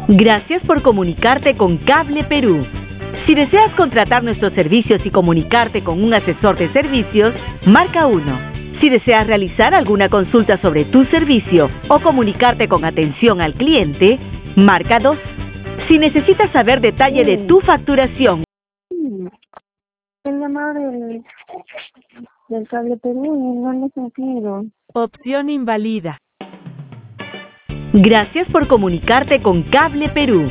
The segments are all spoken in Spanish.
Gracias por comunicarte con Cable Perú. Si deseas contratar nuestros servicios y comunicarte con un asesor de servicios, marca 1. Si deseas realizar alguna consulta sobre tu servicio o comunicarte con atención al cliente, marca 2. Si necesitas saber detalle de tu facturación. El llamado del Cable Perú no le he sentido. Opción invalida. Gracias por comunicarte con Cable Perú.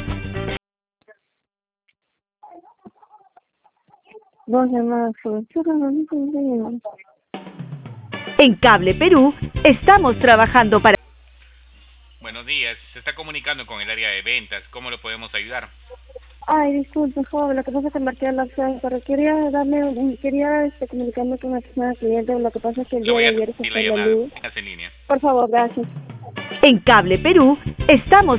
Dos llamadas no. En Cable Perú estamos trabajando para... Buenos días, se está comunicando con el área de ventas. ¿Cómo lo podemos ayudar? Ay, disculpe, joven, lo que pasa es que marqué la opción, pero quería comunicarme con la persona cliente. Lo que pasa es que el Le día voy de a ayer se transmitir fue la la llamada. luz. Déjase en línea. Por favor, gracias. En Cable Perú estamos...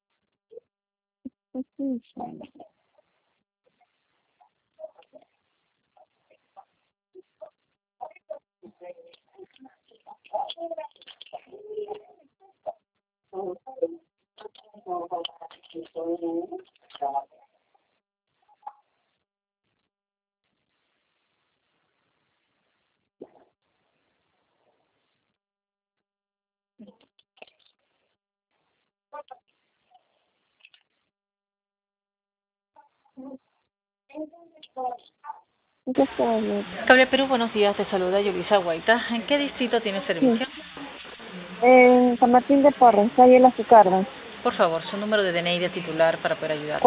Cable Perú, buenos días, te saluda Yulisa Guaita. ¿En qué distrito tiene servicio? Sí. En San Martín de Porres, calle Las Azucardas. Por favor, su número de DNI de titular para poder ayudarle.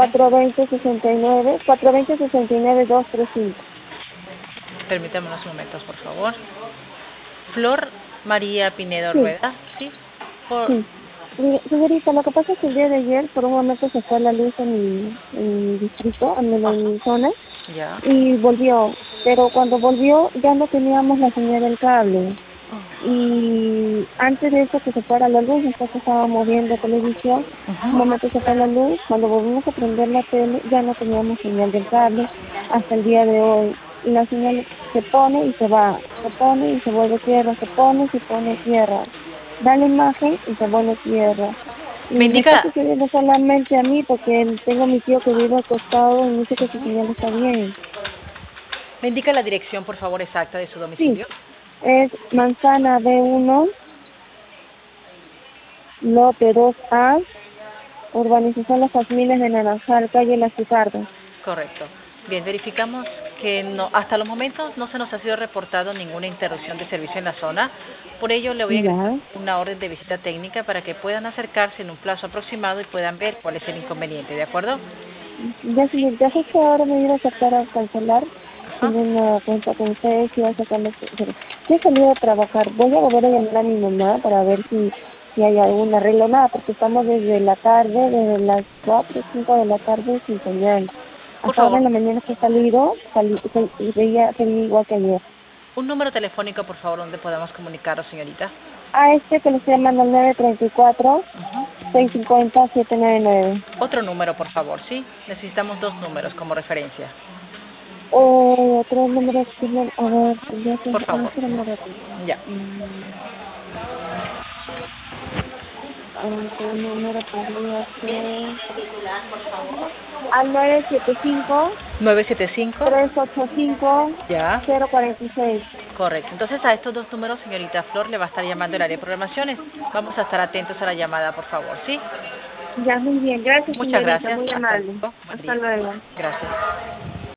420-69-235. Permítame unos momentos, por favor. Flor María Pinedo Sí. Rueda, ¿sí? Sí. Mire, señorita, lo que pasa es que el día de ayer por un momento se fue la luz en mi distrito, en mi zona, Ya. y volvió. Pero cuando volvió ya no teníamos la señal del cable. Y antes de eso que se fuera la luz, nosotros estábamos viendo televisión, un momento se fue la luz, cuando volvimos a prender la tele ya no teníamos señal del cable hasta el día de hoy. Y la señal se pone y se va, se pone y se vuelve tierra, se pone y se pone tierra. Da la imagen y se vuelve tierra. Y Me me está indica, sucediendo solamente a mí porque tengo a mi tío que vive al costado y dice que su señal está bien. la dirección, por favor, exacta de su Sí, domicilio. es Manzana B1, Lote 2A, Urbanización Los Jazmines de Naranjal, calle Las Azucardas. Correcto. Bien, verificamos que no, hasta los momentos no se nos ha sido reportado ninguna interrupción de servicio en la zona. Por ello, le voy a ingresar Ya, una orden de visita técnica para que puedan acercarse en un plazo aproximado y puedan ver cuál es el inconveniente, ¿de acuerdo? ya señorita, justo ahora me iba a sacar a cancelar. Ajá. Tengo una cuenta con ustedes y iba a sacarles. Yo he salido a trabajar, voy a volver a llamar a mi mamá para ver si hay algún arreglo, nada, porque estamos desde la tarde, desde las 4 o 5 de la tarde sin señal. Por Hasta ahora en favor, la mañana que he salido, y veía igual que ayer. un número telefónico, por favor, donde podamos comunicarnos, señorita. A este que le estoy llamando al 934 650 799. Otro número, por favor, ¿sí? Necesitamos 2 números como referencia. Otro número que a ver, ya Por tengo, favor. espérame un ratito. Ya. Otro número podría ser al 975 975. 385 Ya. 046. Correcto. Entonces, a estos 2 números, señorita Flor, le va a estar llamando el área de programaciones. Vamos a estar atentos a la llamada, por favor, ¿sí? Ya, muy bien, gracias Muchas señorita, gracias. muy Hasta amable. luego. Buen Hasta día. luego. Gracias.